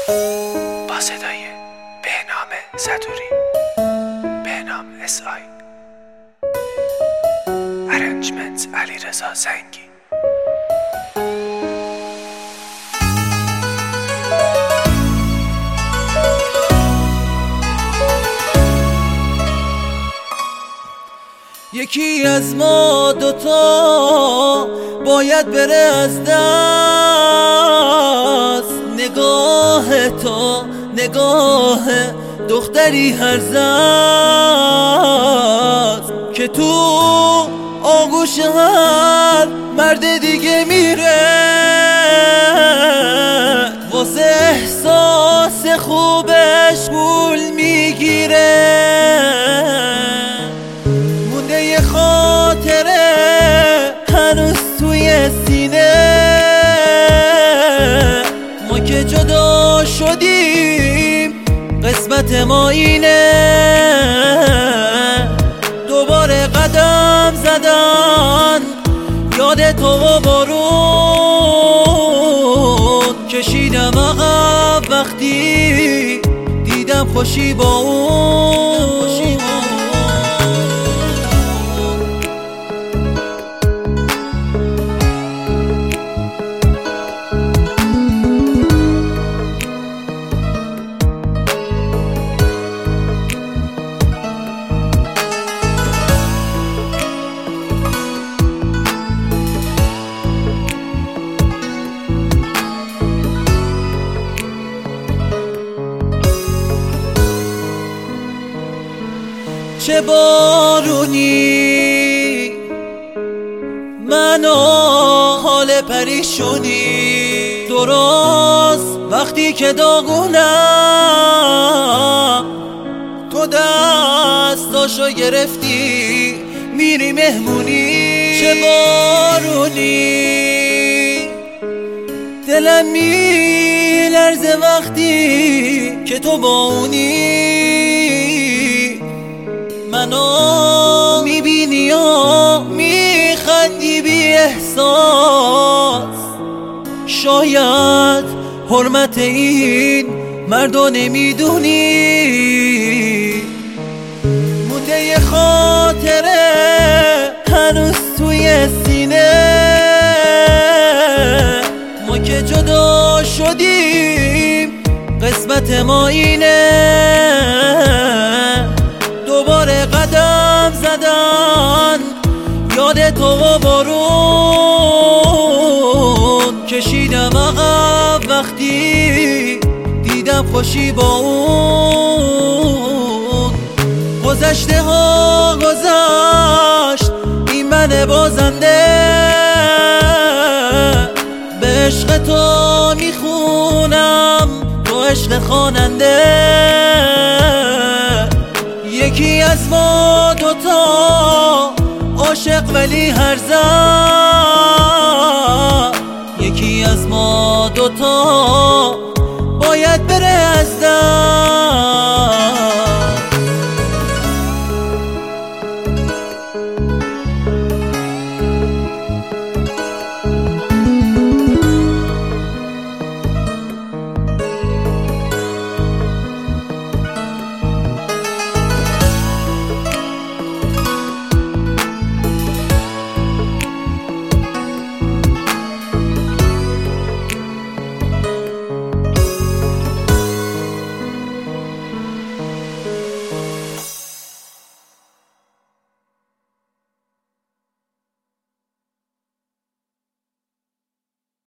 با صدای بهنام صدوری، بهنام SI، ارنجمنت علیرضا زنگی. یکی از ما دوتا باید بره از دست، نگاه تو نگاه دختری هرزست که تو آغوش هر مرد دیگه میره، واسه احساس خوبش پول میگیره. یه خاطره هنوز توی سینه، ما که جدا شدیم قسمت ما اینه. دوباره قدم زدن یاد تو و بارون، کشیدم عقب وقتی دیدم خوشی با اون. چه بارونی منو حال پریشونی، درست وقتی که داغونم تو دستاشو گرفتی میری مهمونی. چه بارونی دلم میلرزه وقتی که تو با اونی، منو میبینی و میخندی بی احساس. شاید حرمت این مردو نمیدونی، مونده یه خاطره هنوز توی سینه، ما که جدا شدیم قسمت ما اینه. دوباره قدم زدن یاد تو و بارون، کشیدم عقب وقتی دیدم خوشی با اون. گذشته ها گذشت این من بازنده، به عشق تو میخونم تو عشق خواننده. یکی از ما دوتا عاشق ولی هرزه، یکی از ما دوتا